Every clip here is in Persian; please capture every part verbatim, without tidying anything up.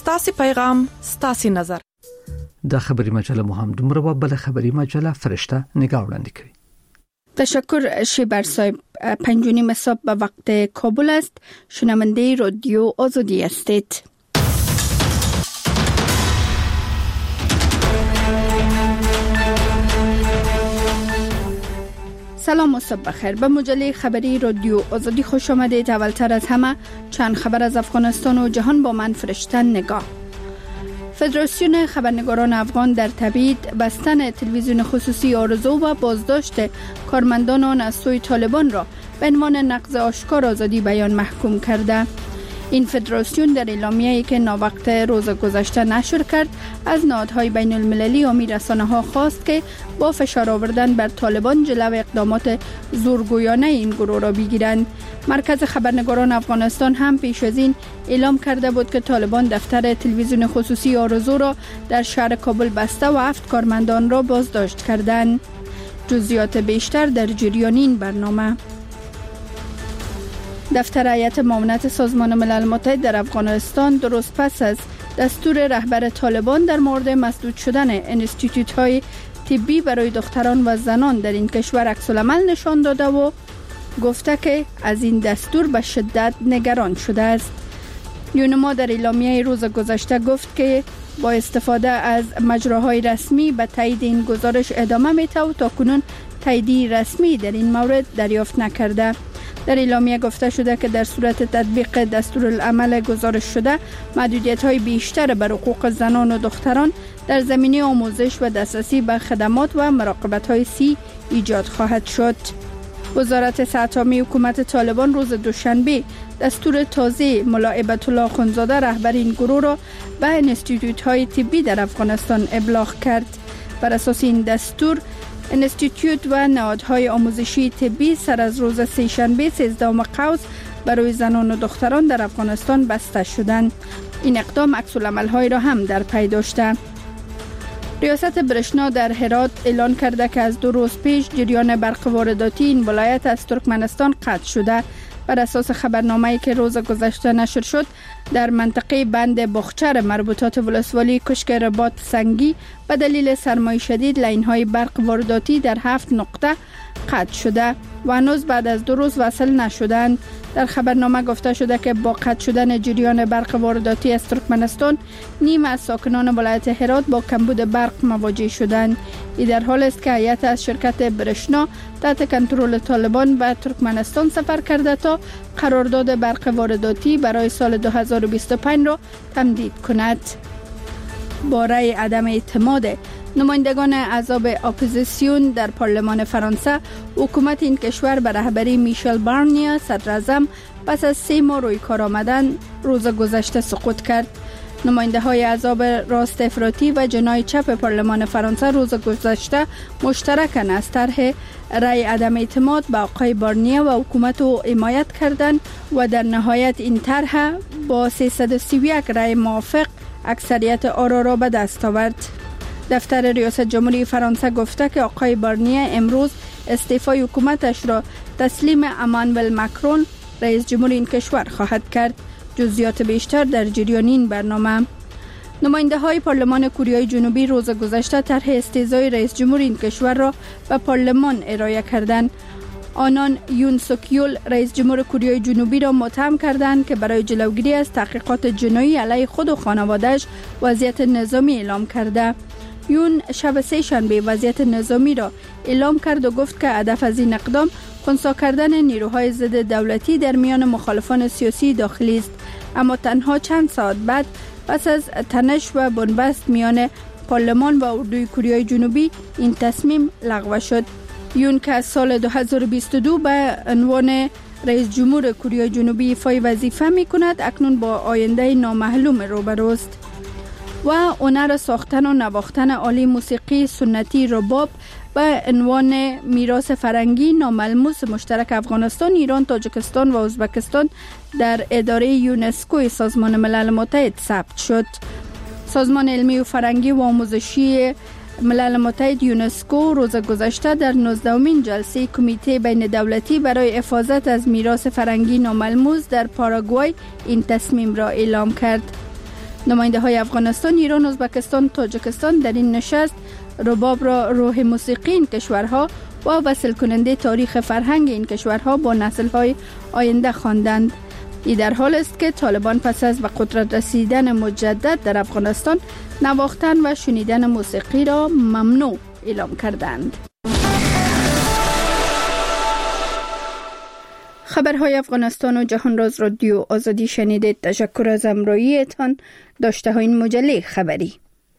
ستاسي پیغام ستاسي نظر. دا خبری مجله مهم دومره و بل خبری مجله فرشته نگاه وړاندې کوي. تشکر شیبر صاحب. پنجونی مصاب به وقت کابل است. شنونده رادیو آزادی هستید. سلام و صبح بخیر. به مجله خبری رادیو آزادی خوش آمدید. اولتر از همه چند خبر از افغانستان و جهان با من فرشته نگاه. فدراسیون خبرنگاران افغان در تبعید بستن تلویزیون خصوصی آرزو و بازداشت کارمندان آن از سوی طالبان را به عنوان نقض آشکار آزادی بیان محکوم کرده. این فدراسیون در اعلامیه‌ای که ناوقت روز گذشته نشر کرد از نهادهای بین المللی و رسانه‌ها خواست که با فشار آوردن بر طالبان جلو اقدامات زورگویانه این گروه را بگیرند. مرکز خبرنگاران افغانستان هم پیش از این اعلام کرده بود که طالبان دفتر تلویزیون خصوصی آرزو را در شهر کابل بسته و هفت کارمندان را بازداشت کردند. جزئیات بیشتر در جریان این برنامه. دفتر هیئت معاونت سازمان ملل متحد در افغانستان درست پس از دستور رهبر طالبان در مورد مسدود شدن انستیتوت‌های طبی برای دختران و زنان در این کشور عکس‌العمل نشان داده و گفته که از این دستور به شدت نگران شده است. یونما در اعلامیه روز گذشته گفت که با استفاده از مجراهای رسمی به تایید این گزارش ادامه می‌دهد و تاکنون تایید رسمی در این مورد دریافت نکرده. در اعلامیه گفته شده که در صورت تطبیق دستورالعمل گزارش شده محدودیت‌های بیشتر بر حقوق زنان و دختران در زمینه آموزش و دسترسی به خدمات و مراقبت‌های صحی ایجاد خواهد شد. وزارت صحت عامه حکومت طالبان روز دوشنبه دستور تازه ملا هیبت الله اخوندزاده رهبر این گروه را به انستیتوت‌های طبی در افغانستان ابلاغ کرد. بر اساس این دستور انستیتوت و نهادهای آموزشی طبی سر از روز سه‌شنبه سیزدهم قوس برای زنان و دختران در افغانستان بسته شدند. این اقدام عکس‌العمل‌های را هم در پی داشته. ریاست برشنا در هرات اعلان کرده که از دو روز پیش جریان برق وارداتی این ولایت از ترکمنستان قطع شده. بر اساس خبرنامه‌ای که روز گذشته نشر شد در منطقه بند بخچر مربوطات ولسوالی کشک رباط سنگی به دلیل سرمای شدید لاین‌های برق وارداتی در هفت نقطه قطع شده و هنوز بعد از دو روز وصل نشدند. در خبرنامه گفته شده که با قطع شدن جریان برق وارداتی از ترکمنستان نیم از ساکنان ولایت هرات با کمبود برق مواجه شدند. این در حال است که هیئت از شرکت برشنا تحت کنترل طالبان به ترکمنستان سفر کرده تا قرارداد برق وارداتی برای سال دو هزار و بیست و پنج را تمدید کند. با رأی عدم اعتماد نمایندگان احزاب اپوزیسیون در پارلمان فرانسه، حکومت این کشور به رهبری میشل بارنیه صدراعظم پس از سه ماه روی کار آمدن روز گذشته سقوط کرد. نماینده های احزاب راست افراطی و جناح چپ پارلمان فرانسه روز گذشته مشترکاً از طرح رأی عدم اعتماد به آقای بارنیه و حکومت او حمایت کردند و در نهایت این طرح با سیصد و سی و یک رأی موافق اکثریت آرا را به دست آورد. دفتر ریاست جمهوری فرانسه گفته که آقای بارنیه امروز استعفای حکومتش را تسلیم امانوئل ماکرون رئیس جمهور این کشور خواهد کرد. جزئیات بیشتر در جریان این برنامه. نماینده های پارلمان کره جنوبی روز گذشته طرح استعزای رئیس جمهور این کشور را به پارلمان ارائه کردند. آنان یون سوک یول رئیس جمهور کره جنوبی را متهم کردند که برای جلوگیری از تحقیقات جنایی علیه خود و خانواده‌اش وضعیت نظامی اعلام کرده. یون شب سه شنبه وضعیت نظامی را اعلام کرد و گفت که هدف از این اقدام خنثی کردن نیروهای ضد دولتی در میان مخالفان سیاسی داخلی است. اما تنها چند ساعت بعد پس از تنش و بنبست میان پارلمان و اردوی کره جنوبی این تصمیم لغو شد. یون که از سال دو هزار و بیست و دو به عنوان رئیس جمهور کره جنوبی ایفای وظیفه می کند اکنون با آینده نامعلوم روبروست. و هنر ساختن و نواختن آله موسیقی سنتی رباب به عنوان میراث فرهنگی ناملموس مشترک افغانستان، ایران، تاجیکستان و ازبکستان در اداره یونسکو سازمان ملل متحد ثبت شد. سازمان علمی و فرهنگی و آموزشی ملل متحد یونسکو روز گذشته در نوزدهمین جلسه کمیته بین دولتی برای حفاظت از میراث فرهنگی ناملموس در پاراگوای این تصمیم را اعلام کرد. نماینده های افغانستان، ایران، ازبکستان، تاجیکستان در این نشست رباب را روح موسیقی این کشورها و وصل کننده تاریخ فرهنگ این کشورها با نسل های آینده خواندند. این در حال است که طالبان پس از به قدرت رسیدن مجدد در افغانستان نواختن و شنیدن موسیقی را ممنوع اعلام کردند. خبرهای افغانستان و جهان راز رادیو آزادی شنیدید. تشکر از همراهیتان. داشته های این مجله خبری.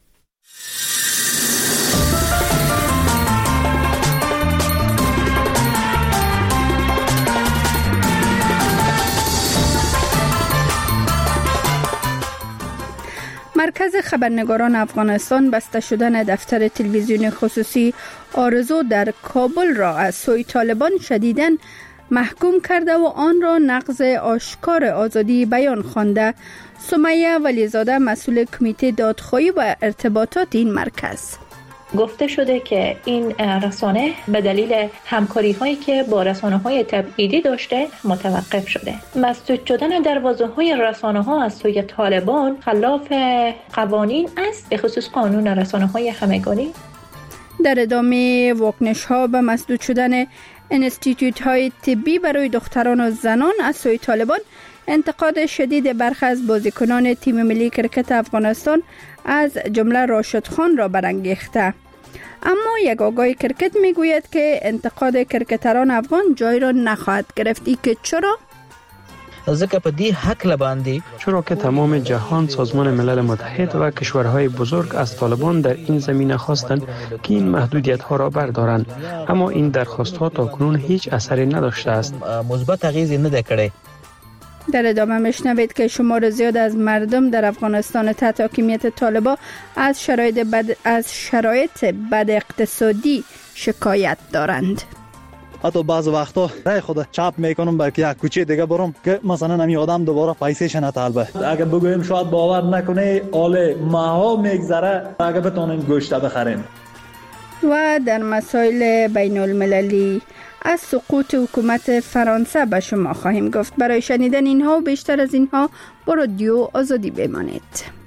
مرکز خبرنگاران افغانستان بسته شدن دفتر تلویزیون خصوصی آرزو در کابل را از سوی طالبان شدیداً محکوم کرده و آن را نقض آشکار آزادی بیان خوانده. سمیه ولیزاده مسئول کمیته دادخواهی و ارتباطات این مرکز گفته شده که این رسانه به دلیل همکاری هایی که با رسانه های تبعیدی داشته متوقف شده. مسدود شدن دروازه های رسانه ها از سوی طالبان خلاف قوانین است، به خصوص قانون رسانه های همگانی. در ادامه واکنش ها به مسدود شدن انستیتوت های طبی برای دختران و زنان از سوی طالبان، انتقاد شدید برخی از بازیکنان تیم ملی کرکت افغانستان از جمله راشد خان را برانگیخته. اما یک آگاه کرکت میگوید که انتقاد کرکتران افغان جای را نخواهد گرفت. که چرا؟ ځکه په دې حق لباندې چرا که تمام جهان، سازمان ملل متحد و کشورهای بزرگ از طالبان در این زمینه خواستند که این محدودیت ها را بردارند، اما این درخواست ها تاکنون هیچ اثری نداشته است. مثبت اغیزی نه کړی. در ادامه میشنوید که شمار زیاد از مردم در افغانستان تحت حاکمیت طالبان از شرایط بد از شرایط بد اقتصادی شکایت دارند. حتی بعض وقتا رای خود چاپ میکنم برای یک کوچه دیگه برم که مثلا نمی آدم دوباره پیسه‌ش نطلبه. اگه بگویم شاید باور نکنه، آله ماها میگذره اگه بتونیم گوشت بخریم. و در مسائل بین المللی از سقوط حکومت فرانسه به شما خواهیم گفت. برای شنیدن اینها و بیشتر از اینها با رادیو آزادی بمانید.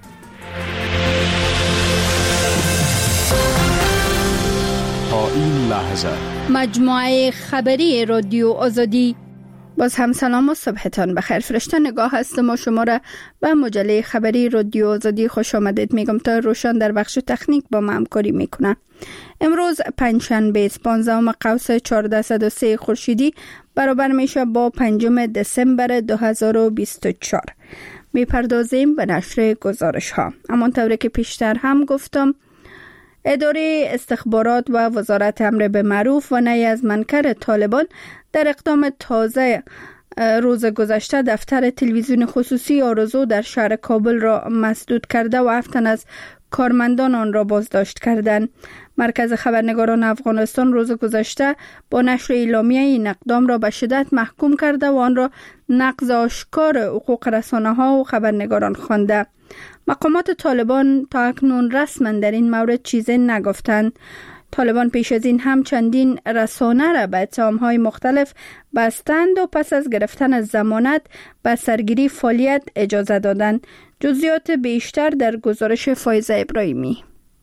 تا این لحظه مجموعه خبری رادیو آزادی. باز هم سلام و صبحتان بخیر. فرشته نگاه هستم و شما را به مجله خبری رادیو آزادی خوش آمدید میگم. تا روشن در بخش تکنیک با ما همکاری میکنه. امروز پنجشنبه پانزدهم قوس چهارصد و سه خورشیدی برابر میشه با پنجم دسامبر دو هزار و بیست و چهار. میپردازیم به نشر گزارش ها. همانطور که پیشتر هم گفتم، اداره استخبارات و وزارت امر به معروف و نهی از منکر طالبان در اقدام تازه روز گذشته دفتر تلویزیون خصوصی آرزو در شهر کابل را مسدود کرده و هفت تن از کارمندان آن را بازداشت کردند. مرکز خبرنگاران افغانستان روز گذشته با نشر اعلامیه این اقدام را به شدت محکوم کرده و آن را نقض آشکار حقوق رسانه ها و خبرنگاران خوانده. مقامات طالبان تا اکنون رسما در این مورد چیزی نگفتند. طالبان پیش از این هم چندین رسانه را به اتهام‌های مختلف بستند و پس از گرفتن ضمانت به سرگیری فعالیت اجازه دادند. جزئیات بیشتر در گزارش فایزه ابراهیمی.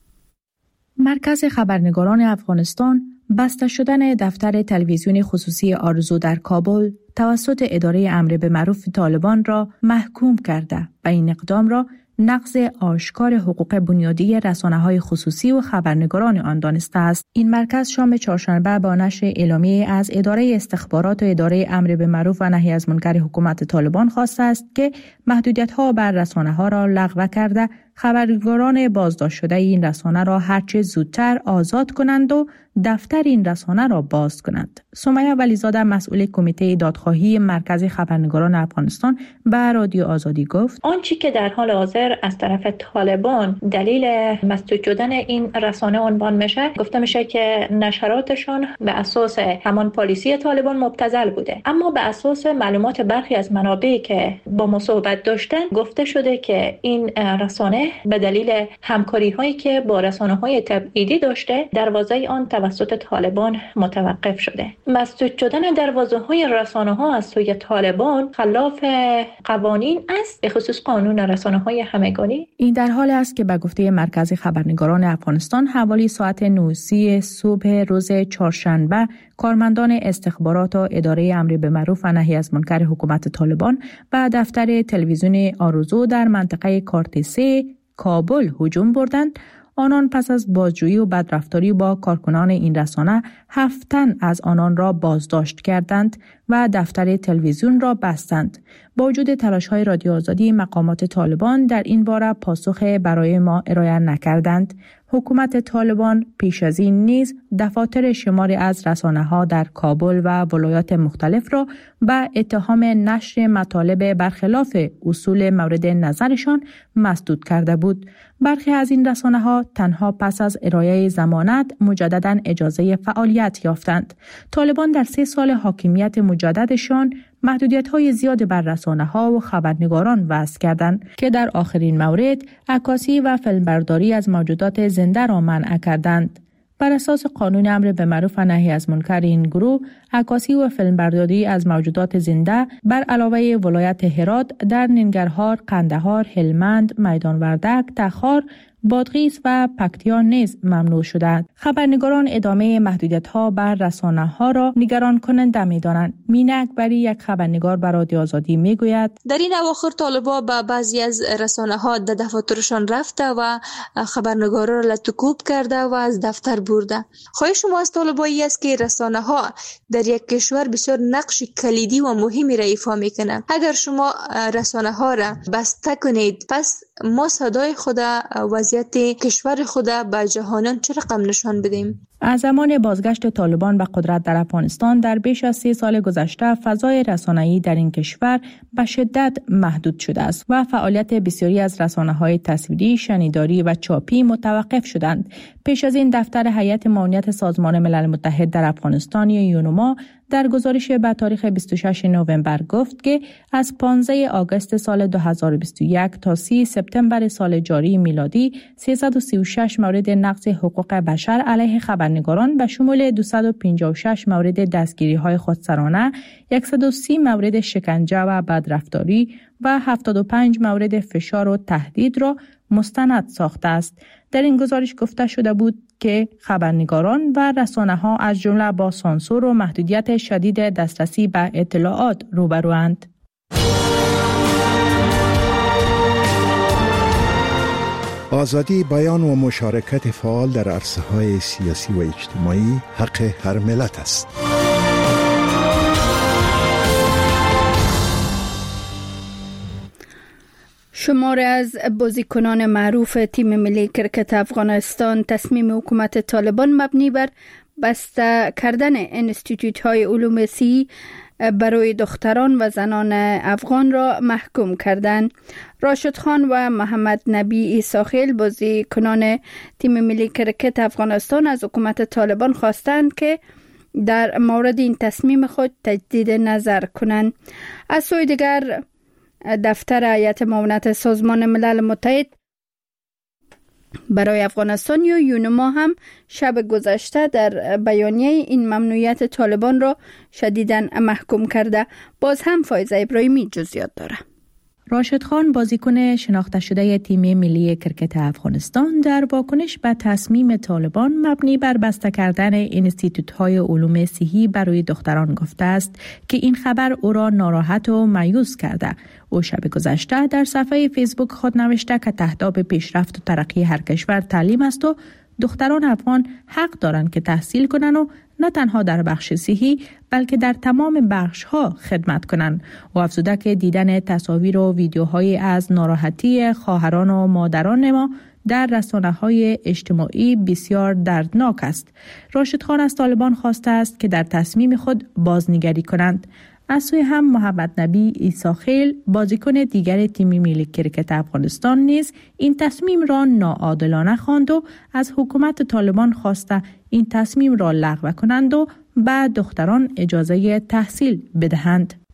مرکز خبرنگاران افغانستان بسته شدن دفتر تلویزیون خصوصی آرزو در کابل توسط اداره امر به معروف طالبان را محکوم کرده و این اقدام را نقض آشکار حقوق بنیادی رسانه‌های خصوصی و خبرنگاران آن دانسته است. این مرکز شام چهارشنبه با نشر اعلامیه از اداره استخبارات و اداره امر به معروف و نهی از منکر حکومت طالبان خواسته است که محدودیت‌ها بر رسانه‌ها را لغو کرده خبرنگاران بازداشت شده این رسانه را هرچه زودتر آزاد کنند و دفتر این رسانه را باز کنند. سمیه ولیزاده مسئول کمیته دادخواهی مرکز خبرنگاران افغانستان به رادیو آزادی گفت: آنچه که در حال حاضر از طرف طالبان دلیل مسدود شدن این رسانه عنوان میشه، گفته میشه که نشراتشان به اساس همان پالیسی طالبان مبتذل بوده، اما به اساس معلومات برخی از منابعی که با ما صحبت داشتن گفته شده که این رسانه رسانه به دلیل همکاری هایی که با رسانه های تبعیدی داشته دروازه آن توسط طالبان متوقف شده. مسدود شدن دروازه های رسانه ها از سوی طالبان خلاف قوانین است، به خصوص قانون رسانه های همگانی. این در حال است که به گفته مرکز خبرنگاران افغانستان حوالی ساعت نه صبح روز چهارشنبه کارمندان استخبارات و اداره امر به معروف و نهی از منکر حکومت طالبان و دفتر تلویزیون آرزو در منطقه کارت سه کابل هجوم بردند. آنان پس از بازجویی و بدرفتاری با کارکنان این رسانه هفت تن از آنان را بازداشت کردند و دفتر تلویزیون را بستند. با وجود تلاش‌های رادیو آزادی، مقامات طالبان در این باره پاسخ برای ما ارائه نکردند. حکومت طالبان پیش از این نیز دفاتر شماری از رسانه‌ها در کابل و ولایات مختلف را به اتهام نشر مطالب برخلاف اصول مورد نظرشان مسدود کرده بود. برخی از این رسانه‌ها تنها پس از ارائه ضمانت مجدداً اجازه فعالیت یافتند. طالبان در سه سال حاکمیت مجددشان محدودیت‌های زیاد بر رسانه‌ها و خبرنگاران وضع کردند که در آخرین مورد عکاسی و فیلمبرداری از موجودات زنده را منع کردند. بر اساس قانون امر به معروف و نهی از منکر این گروه، عکاسی و فیلمبرداری از موجودات زنده بر علاوه ولایت هرات در ننگرهار، قندهار، هلمند، میدان وردک، تخار، بادغیس و پکتیا نیز ممنوع شدند. خبرنگاران ادامه محدودیت‌ها بر رسانه‌ها را نگران کننده می‌دانند. مینا اکبری، یک خبرنگار بر رادیو آزادی میگوید در این اواخر طالبان به بعضی از رسانه‌ها در دفاترشان رفته و خبرنگاران را لطکوب کرده و از دفتر برده. خواهش ما از طالبان است که رسانه‌ها در یک کشور بسیار نقش کلیدی و مهمی را ایفا می‌کنند. اگر شما رسانه‌ها را بسته کنید، پس ما صدای خود وضعیت کشور خود به جهانیان چه رقم نشان بدیم؟ از زمان بازگشت طالبان به قدرت در افغانستان در بیش از سه سال گذشته فضای رسانه‌ای در این کشور به شدت محدود شده است و فعالیت بسیاری از رسانه‌های تصویری، شنیداری و چاپی متوقف شدند. پیش از این دفتر هیئت معاونت سازمان ملل متحد در افغانستان یا یونما در گزارش به تاریخ بیست و ششم نوامبر گفت که از پانزدهم آگوست سال دو هزار و بیست و یک تا سوم سپتامبر سال جاری میلادی سیصد و سی و شش مورد نقض حقوق بشر علیه خبرنگاران به شمول دویست و پنجاه و شش مورد دستگیری‌های خودسرانه، صد و سی مورد شکنجه و بدرفتاری و هفتاد و پنج مورد فشار و تهدید را مستند ساخته است. در این گزارش گفته شده بود که خبرنگاران و رسانه‌ها از جمله با سانسور و محدودیت شدید دسترسی به اطلاعات روبروند. آزادی بیان و مشارکت فعال در عرصه‌های سیاسی و اجتماعی حق هر ملت است. شماری از بازیکنان معروف تیم ملی کرکت افغانستان تصمیم حکومت طالبان مبنی بر بسته کردن انستیتوت‌های علوم صحی برای دختران و زنان افغان را محکوم کردند. راشد خان و محمد نبی عیساخیل بازیکنان تیم ملی کرکت افغانستان از حکومت طالبان خواستند که در مورد این تصمیم خود تجدید نظر کنند. از سوی دیگر دفتر هیئت معاونت سازمان ملل متحد برای افغانستان یا یونما هم شب گذشته در بیانیه این ممنوعیت طالبان را شدیداً محکوم کرده. باز هم فایزه ابراهیمی جزئیات داره. راشد خان بازیکن شناخته شده تیم ملی کرکت افغانستان در واکنش به تصمیم طالبان مبنی بر بسته کردن انستیتوت‌های علوم صحی برای دختران گفته است که این خبر او را ناراحت و مایوس کرده. او شب گذشته در صفحه فیسبوک خود نوشته که تهداب پیشرفت و ترقی هر کشور تعلیم است و دختران افغان حق دارند که تحصیل کنند و نه تنها در بخش صحی بلکه در تمام بخش‌ها خدمت کنند. و افزوده که دیدن تصاویر و ویدیوهای از ناراحتی خواهران و مادران ما در رسانه‌های اجتماعی بسیار دردناک است. راشد خان از طالبان خواسته است که در تصمیم خود بازنگری کنند. از سوی هم محمد نبی عیساخیل بازیکن دیگر تیم ملی کرکت افغانستان نیز این تصمیم را ناعادلانه خواند و از حکومت طالبان خواسته این تصمیم را لغو کنند و به دختران اجازه تحصیل بدهند.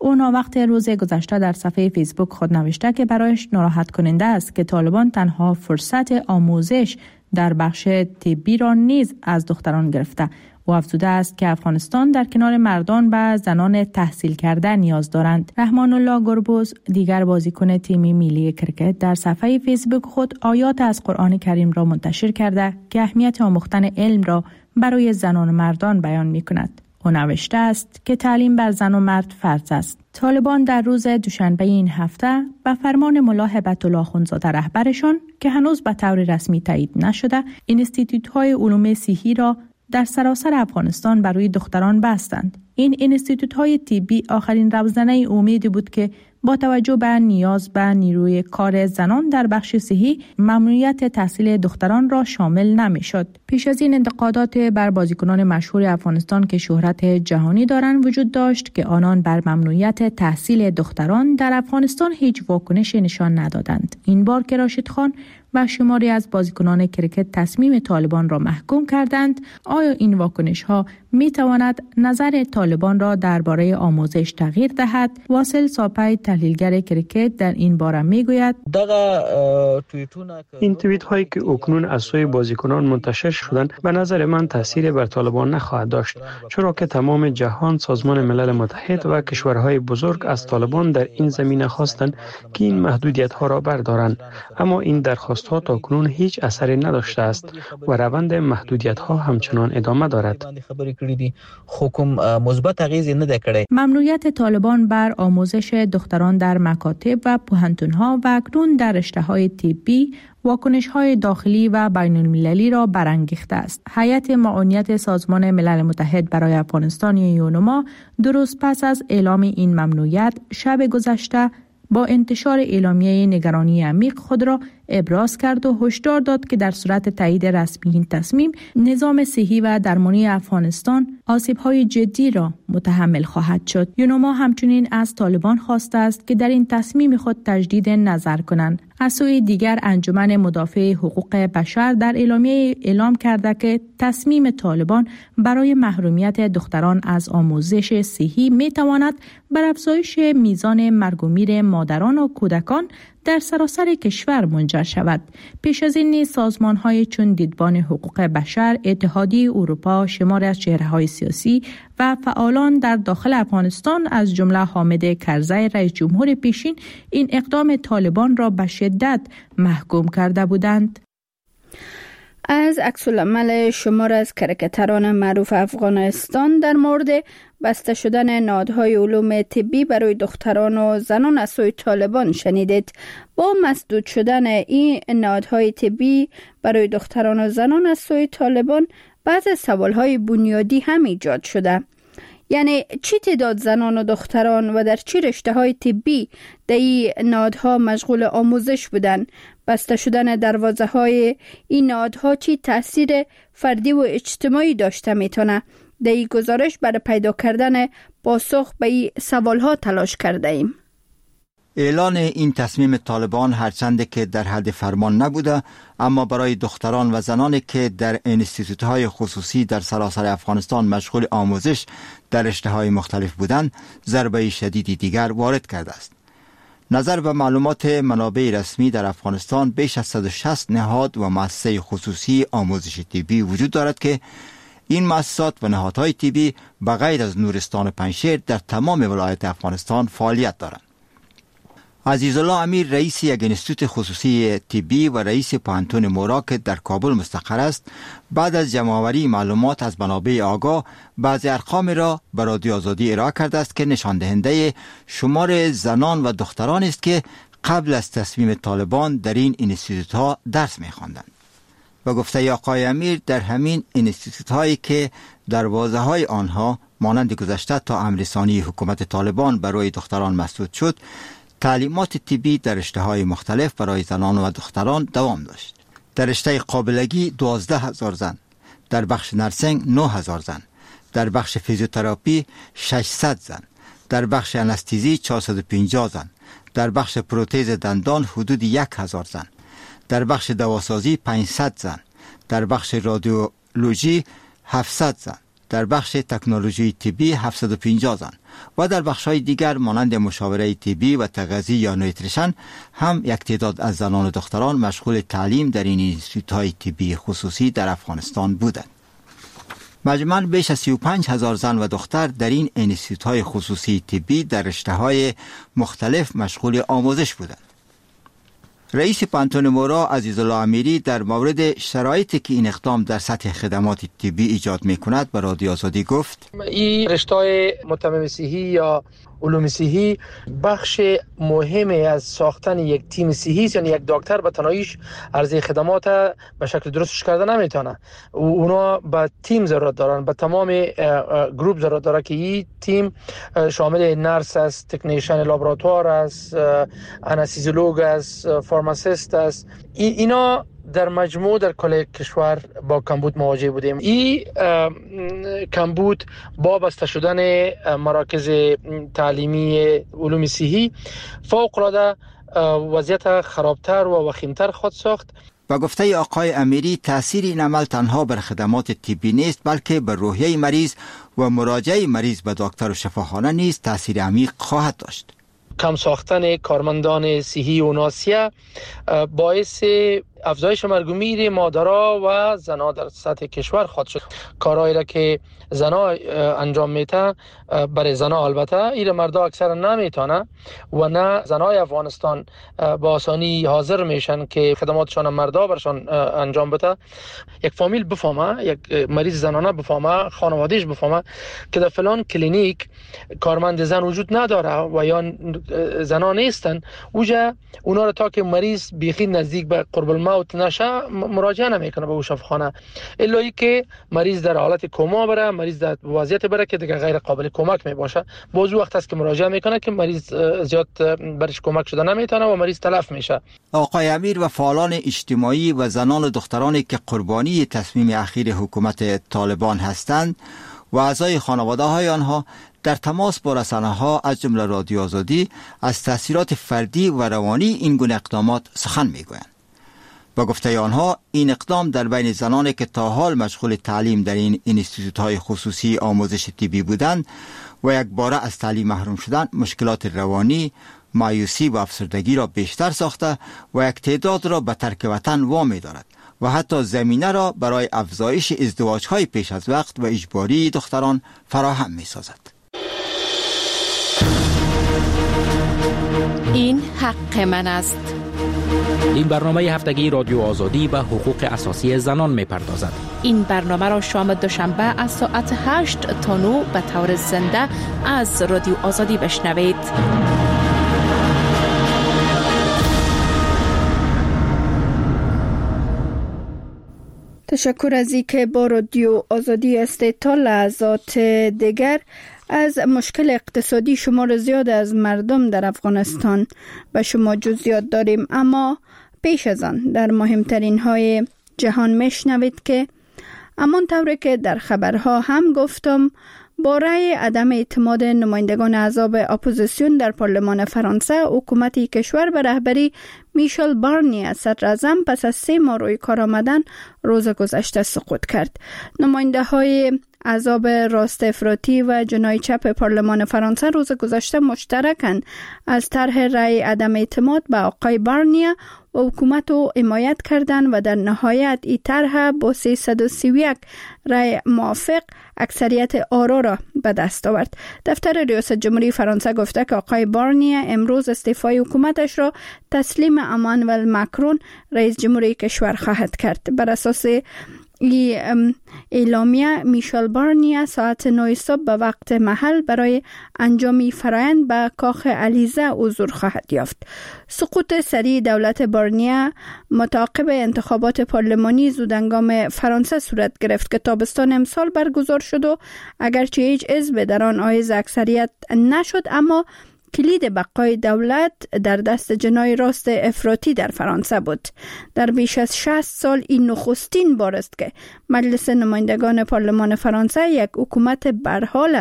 او وقت روز گذشته در صفحه فیسبوک خود نوشته که برایش ناراحت کننده است که طالبان تنها فرصت آموزش در بخش طبی را نیز از دختران گرفته. او افزوده است که افغانستان در کنار مردان و زنان تحصیل کرده نیاز دارند. رحمان الله گربوز، دیگر بازیکن تیم ملی کرکت، در صفحه فیسبوک خود آیات از قرآن کریم را منتشر کرده که اهمیت آموختن علم را برای زنان و مردان بیان می کند. او نوشته است که تعلیم بر زن و مرد فرض است. طالبان در روز دوشنبه این هفته به فرمان ملا هبت الله اخوندزاده رهبرشان که هنوز به طور رسمی تایید نشده، اینستیتوت‌های علوم صحی را در سراسر افغانستان برای دختران بستند. این اینستیتوت‌های طبی آخرین روزنه امید بود که با توجه به نیاز به نیروی کار زنان در بخش صحی، ممنوعیت تحصیل دختران را شامل نمی‌شد. پیش از این انتقادات بر بازیکنان مشهور افغانستان که شهرت جهانی دارند وجود داشت که آنان بر ممنوعیت تحصیل دختران در افغانستان هیچ واکنشی نشان ندادند. این بار که راشد خان و شماری از بازیکنان کرکت تصمیم طالبان را محکوم کردند، آیا این واکنش ها می تواند نظر طالبان را درباره آموزش تغییر دهد؟ واصل ساپای تحلیلگر کرکت در این باره می گوید این توییت هایی که اکنون از سوی بازیکنان منتشر شدند به نظر من تاثیر بر طالبان نخواهد داشت، چرا که تمام جهان، سازمان ملل متحد و کشورهای بزرگ از طالبان در این زمینه خواستند که این محدودیت ها را بردارند. اما این درخواست ها تا کنون هیچ اثری نداشته است و روند محدودیت ها همچنان ادامه دارد. ممنوعیت طالبان بر آموزش دختران در مکاتب و پوهنتون ها و اکنون در رشته های طبی واکنش های داخلی و بین المللی را برانگیخته است. هیئت معاونیت سازمان ملل متحد برای افغانستان یونما درست پس از اعلام این ممنوعیت شب گذشته با انتشار اعلامیه نگرانی عمیق خود را ابراز کرد و هشدار داد که در صورت تایید رسمی این تصمیم، نظام صحی و درمانی افغانستان آسیب‌های جدی را متحمل خواهد شد. یونما همچنین از طالبان خواسته است که در این تصمیم خود تجدید نظر کنند. از سوی دیگر انجمن مدافع حقوق بشر در اعلامیه اعلام کرده که تصمیم طالبان برای محرومیت دختران از آموزش صحی می‌تواند بر افزایش میزان مرگ و میر مادران و کودکان در سراسر کشور منجر شود. پیش از این نیز سازمان‌های چون دیدبان حقوق بشر، اتحادیه اروپا، شماری از چهره‌های سیاسی و فعالان در داخل افغانستان از جمله حامد کرزی رئیس جمهور پیشین این اقدام طالبان را به شدت محکوم کرده بودند. از عکس‌العمل شمار از کرکتران معروف افغانستان در مورد بسته شدن نهادهای علوم طبی برای دختران و زنان از سوی طالبان شنیدید. با مسدود شدن این نهادهای طبی برای دختران و زنان از سوی طالبان، بعض سوالهای بنیادی هم ایجاد شده. یعنی چی تعداد زنان و دختران و در چی رشته‌های طبی در این نهادها مشغول آموزش بودند؟ بسته شدن دروازه‌های این نهادها چی تأثیر فردی و اجتماعی داشته میتونه؟ در این گزارش برای پیدا کردن پاسخ به این سوالها تلاش کرده ایم. اعلان این تصمیم طالبان هرچند که در حد فرمان نبوده، اما برای دختران و زنانی که در انستیتوت‌های خصوصی در سراسر افغانستان مشغول آموزش در رشته‌های مختلف بودند، ضربه شدیدی دیگر وارد کرده است. نظر به معلومات منابع رسمی در افغانستان بیش از صد و شصت نهاد و مؤسسه خصوصی آموزش طبی وجود دارد که این مؤسسات و نهادهای طبی بغیر از نورستان و پنجشیر در تمام ولایات افغانستان فعالیت دارند. عزیزالله امیر رئیس یک انستیتوت خصوصی طبی و رئیس پوهنتون مورا که در کابل مستقر است، بعد از جمع‌آوری معلومات از منابع آگاه بعضی ارقام را به رادیو آزادی ارائه کرده است که نشان دهنده شمار زنان و دختران است که قبل از تصمیم طالبان در این انستیتوت ها درس می‌خواندند. و گفته آقای امیر در همین انستیتوت هایی که دروازه های آنها مانند گذشته تا امررسانی حکومت طالبان برای دختران مسدود شد، تعلیمات طبی در رشته‌های مختلف برای زنان و دختران دوام داشت. در رشته قابلگی دوازده هزار زن، در بخش نرسینگ نه هزار زن، در بخش فیزیوتراپی ششصد زن، در بخش انستیزی چهارصد و پنجاه زن، در بخش پروتز دندان حدود یک هزار زن، در بخش دواسازی پانصد زن، در بخش رادیولوژی هفتصد زن، در بخش تکنولوژی طبی هفتصد و پنجاه زن و در بخش‌های دیگر مانند مشاوره طبی و تغذیه یا نوتریشن هم یک تعداد از زنان و دختران مشغول تعلیم در این اینستیتوت‌های طبی خصوصی در افغانستان بودند. مجموعاً بیش از سی و پنج هزار زن و دختر در این اینستیتوت‌های خصوصی طبی در رشته‌های مختلف مشغول آموزش بودند. رئیس پانتون مورا عزیزالله امیری در مورد شرایطی که این اقدام در سطح خدمات طبی ایجاد می‌کند به رادیو آزادی گفت: این رشته متمم صحی یا علوم صحی بخش مهمی از ساختن یک تیم صحی است، یعنی یک دکتر به تنهاییش عرضه خدمات به شکل درستش کرده نمیتونه. اونا به تیم ضرورت دارن، به تمام گروپ ضرورت داره که این تیم شامل نرس است، تکنیشن لابراتوار است، انستزیولوژ است، فارماسیست است. اینا در مجموع در کل کشور با کمبود مواجه بودیم. این کمبود با بسته شدن مراکز تعلیمی علوم صحی فوق العاده وضعیت خرابتر و وخیمتر خود ساخت. با گفته آقای امیری تأثیر این عمل تنها بر خدمات طبی نیست بلکه بر روحیه مریض و مراجعه مریض به دکتر و شفاخانه نیز تأثیر عمیق خواهد داشت. کم ساختن کارمندان صحی و ناسیه باعث افزایش مرگ و میر مادرها و زنها در سطح کشور خواهد شد. کارهایی را که زنها انجام میته برای زنها البته این مردا اکثر نمیتونه و نه زنهای افغانستان با آسانی حاضر میشن که خدماتشان مردا برشان انجام بده. یک فامیل بفهمه، یک مریض زنانه بفهمه، خانوادهش بفهمه که در فلان کلینیک کارمند زن وجود نداره و یا زنها نیستن، اوجا اونا را تا که مریض بیخی نزدیک به قرب الموت نشه مراجعه نمیکنه به او شفاخانه، الا ای که مریض در حالت کما بره، مریض در وضعیت بره که دیگه غیر قابل کمک می باشه، باز وقت است که مراجعه میکنه که مریض زیاد برش کمک شده نمیتونه و مریض تلف میشه. آقای امیر و فعالان اجتماعی و زنان و دخترانی که قربانی تصمیم اخیر حکومت طالبان هستند و اعضای خانواده های آنها در تماس با رسانه‌ها از جمله رادیو آزادی از تأثیرات فردی و روانی این گونه اقدامات سخن میگویند. با گفته آنها این اقدام در بین زنانی که تا حال مشغول تعلیم در این اینستیتوت‌های خصوصی آموزش طبی بودند و یک باره از تعلیم محروم شدن مشکلات روانی، مایوسی و افسردگی را بیشتر ساخته و یک تعداد را به ترک وطن وامی دارد و حتی زمینه را برای افزایش ازدواج‌های پیش از وقت و اجباری دختران فراهم می‌سازد. این حق من است. این برنامه هفتگی رادیو آزادی به حقوق اساسی زنان می‌پردازد. این برنامه را شام دوشنبه از ساعت هشت تا نه به طور زنده از رادیو آزادی بشنوید. تشکر از اینکه با رادیو آزادی هستید. تا لحظات دیگر از مشکل اقتصادی شمار زیاد از مردم در افغانستان به شما جزئیات داریم، اما پیش از آن در مهمترین های جهان میشنوید که امان طوری که در خبرها هم گفتم باره عدم اعتماد نمایندگان احزاب اپوزیسیون در پارلمان فرانسه، حکومت کشور به رهبری میشل بارنیه صدر اعظم پس از سه ماه روی کار آمدن روز گذشته سقوط کرد. نماینده های احزاب راست افراطی و جناح چپ پارلمان فرانسه روز گذشته مشترکاً از طرح رأی عدم اعتماد به آقای بارنیه و حکومت رو حمایت کردند و در نهایت این طرح با سیصد و سی و یک رأی موافق اکثریت آرا را به دست آورد. دفتر ریاست جمهوری فرانسه گفته که آقای بارنیه امروز استعفای حکومتش را تسلیم امانوئل ماکرون رئیس جمهوری کشور خواهد کرد. بر اساس این اعلامیه میشل بارنیه ساعت نه صبح به وقت محل برای انجام فرآیند به کاخ الیزه حضور خواهد یافت. سقوط سریع دولت بارنیه متعاقب انتخابات پارلمانی زودهنگام فرانسه صورت گرفت که تابستان امسال برگزار شد و اگرچه هیچ حزب در آن حائز اکثریت نشد، اما کلید بقای دولت در دست جناح راست افراطی در فرانسه بود. در بیش از شصت سال این نخستین بار است که مجلس نمایندگان پارلمان فرانسه یک حکومت برحال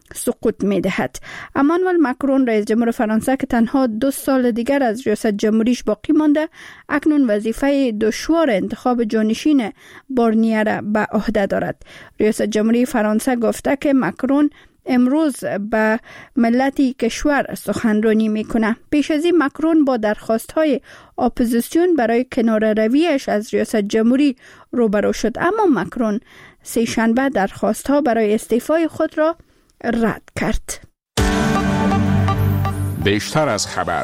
سقوط می دهد. امانوئل ماکرون رئیس جمهور فرانسه که تنها دو سال دیگر از ریاست جمهوریش باقی مانده، اکنون وظیفه دشوار انتخاب جانشین بارنیه را به عهده دارد. ریاست جمهوری فرانسه گفته که ماکرون امروز به ملت کشور سخنرانی میکنه. پیش از این ماکرون با درخواست های اپوزیسیون برای کنار رویش از ریاست جمهوری روبرو شد، اما ماکرون سه شنبه درخواست ها برای استعفای خود را رد کرد. بیشتر از خبر.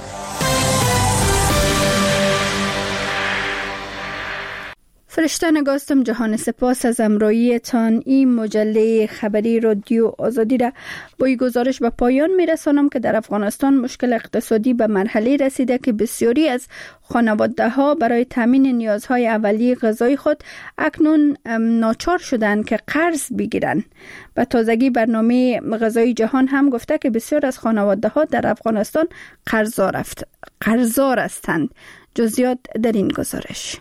فرشته نگاستم جهان سپاس از امرایی تان. این مجله خبری رادیو آزادی را با این گزارش به پایان میرسانم که در افغانستان مشکل اقتصادی به مرحله رسیده که بسیاری از خانواده ها برای تامین نیازهای اولیه غذای خود اکنون ناچار شدند که قرض بگیرند. به تازگی برنامه غذای جهان هم گفته که بسیار از خانواده ها در افغانستان قرضدار افت... قرضدار هستند. جزئیات در این گزارش.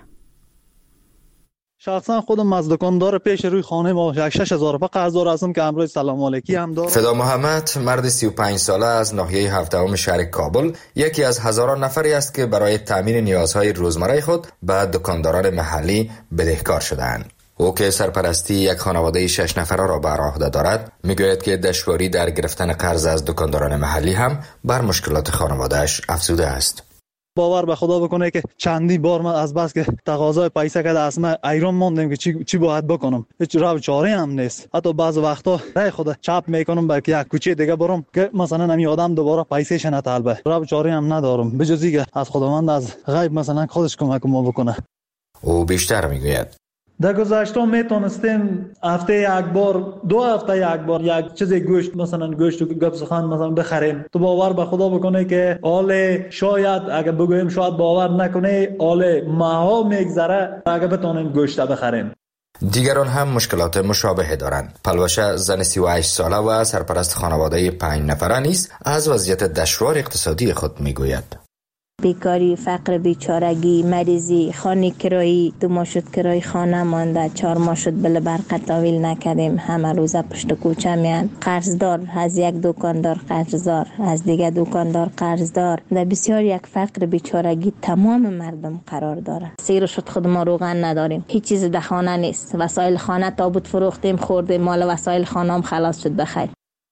شخصا خودم از دکاندار پیش روی خانه ما شش هزار روپیه قرضدار هستم که امروز سلام علیکی هم دارم. فدا محمد مرد سی و پنج ساله از ناحیه هفدهم شهر کابل یکی از هزاران نفری است که برای تامین نیازهای روزمره خود به دکانداران محلی بدهکار شده‌اند. او که سرپرستی یک خانواده شش نفره را بر عهده دارد میگوید که دشواری در گرفتن قرض از دکانداران محلی هم بر مشکلات خانواده‌اش افزوده است. باور به خدا بکنه که چندی بار من از بس که تقاضای پیسه کرده از من ایران ماندم که چی چی باید بکنم. هیچ راه چاره هم نیست. حتی بعض وقتا رای خدا چاپ میکنم بلکه یک کوچه دیگه برم که مثلا نمی آدم دوباره پیسه‌ش نطلبه. راه چاره هم ندارم بجز اینکه از خداوند از غیب مثلا خودش کمک ما بکنه. او بیشتر میگوید در گذشته میتونستیم هفته یک بار دو هفته یک بار یک چیز گوشت مثلا گوشت و گپ سخن مثلا بخریم. تو باور به خدا بکنه که حال شاید اگه بگویم شاید باور نکنه حال ماها میگذره اگه بتونیم گوشت بخریم. دیگران هم مشکلات مشابه دارند. پلوشه زن سی و هشت ساله و سرپرست خانواده پنج نفره نیز از وضعیت دشوار اقتصادی خود میگوید. بیکاری، فقر، بیچارگی، مریضی، خانه کرایی، دو ماه شد کرای خانه مانده، چهار ماه شد بله برق تاویل نکردیم، همه روزه پشت کوچه میان. قرضدار، از یک دکاندار قرضدار، از دیگه دکاندار قرضدار. در بسیار یک فقر بیچارگی تمام مردم قرار داره. سیر شد خود ما روغن نداریم، هیچ چیز در خانه نیست. وسایل خانه تابوت فروختیم خوردیم، مال وسایل خانه هم خلاص شد بخیر.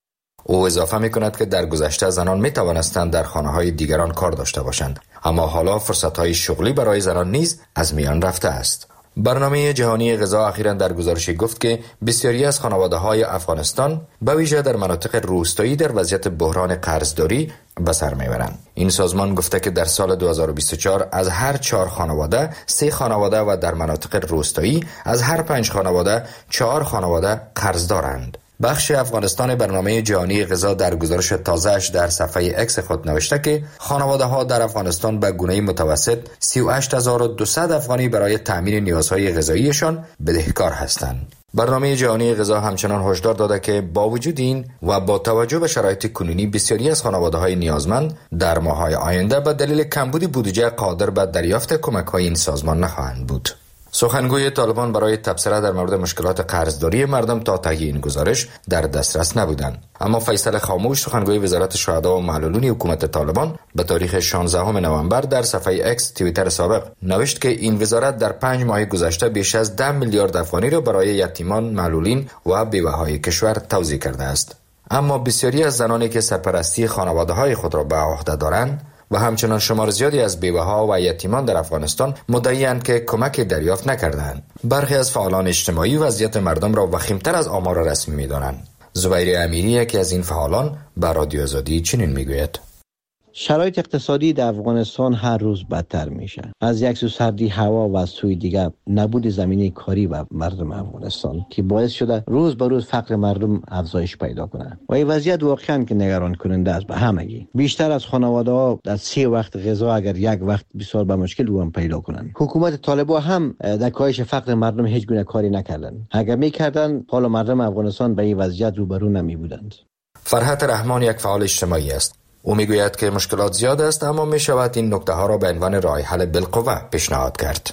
او اضافه می کند که در گذشته زنان می توانستند در خانه های دیگران کار داشته باشند، اما حالا فرصت های شغلی برای زنان نیز از میان رفته است. برنامه جهانی غذا اخیراً در گزارشی گفت که بسیاری از خانواده های افغانستان به ویژه در مناطق روستایی در وضعیت بحران قرضداری به سر میبرند. این سازمان گفته که در سال دو هزار و بیست و چهار از هر چهار خانواده سه خانواده و در مناطق روستایی از هر پنج خانواده چهار خانواده قرضدارند. بخش افغانستان برنامه جهانی غذا در گزارش تازه‌اش در صفحه اکس خود نوشته که خانواده‌ها در افغانستان به گونه متوسط سی و هشت هزار و دویست افغانی برای تامین نیازهای غذاییشان بدهکار هستند. برنامه جهانی غذا همچنان هشدار داده که با وجود این و با توجه به شرایط کنونی بسیاری از خانواده‌های نیازمند در ماه‌های آینده به دلیل کمبود بودجه قادر به دریافت کمک‌های این سازمان نخواهند بود. سخنگوی طالبان برای تبصره در مورد مشکلات قرضداری مردم تا تهیه این گزارش در دسترس نبودند، اما فیصل خاموش سخنگوی وزارت شهدا و معلولین حکومت طالبان به تاریخ شانزدهم نوامبر در صفحه اکس توییتر سابق نوشت که این وزارت در پنج ماه گذشته بیش از ده میلیارد افغانی را برای یتیمان، معلولین و بیوه‌های کشور توزیع کرده است. اما بسیاری از زنانی که سرپرستی خانواده‌های خود را به عهده دارند و همچنان شمار زیادی از بیوه‌ها و یتیمان در افغانستان مدعی‌اند که کمک دریافت نکردند. برخی از فعالان اجتماعی وضعیت مردم را وخیم‌تر از آمار رسمی می‌دانند. زبیر امیری یکی از این فعالان به رادیو آزادی چنین می‌گوید: شرایط اقتصادی در افغانستان هر روز بدتر میشه. از یک سو سردی هوا و از سوی دیگر نبود زمینه کاری و مردم افغانستان که باعث شده روز به روز فقر مردم افزایش پیدا کنه و این وضعیت واقعا که نگران کننده است به همگی. بیشتر از خانواده ها در سه وقت غذا اگر یک وقت بسیار به مشکل رو پیدا کنن. حکومت طالبان هم در کاهش فقر مردم هیچ گونه کاری نکردن. اگر میکردن حالا مردم افغانستان به این وضعیت روبرو نمی بودند. فرحت رحمان یک فعال اجتماعی است. او میگوید که مشکلات زیاد است، اما می شود این نکته ها را به عنوان راه حل بالقوه پیشنهاد کرد.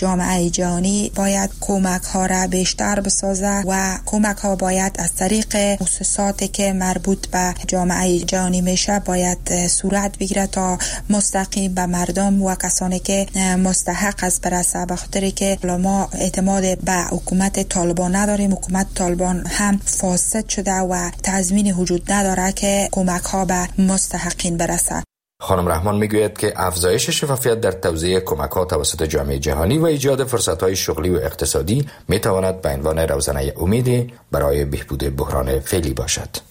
جامعه جهانی باید کمک ها را بیشتر بسازه و کمک ها باید از طریق مؤسساتی که مربوط به جامعه جهانی میشه باید صورت بگیره تا مستقیم به مردم و کسانی که مستحق است برسه، به خاطر که ما اعتماد به حکومت طالبان نداریم. حکومت طالبان هم فاسد شده و تضمین وجود نداره که کمک ها به مستحقین برسه. خانم رحمان میگوید که افزایش شفافیت در توزیع کمک ها توسط جامعه جهانی و ایجاد فرصت های شغلی و اقتصادی میتواند به عنوان روزنه امیدی برای بهبود بحران فعلی باشد.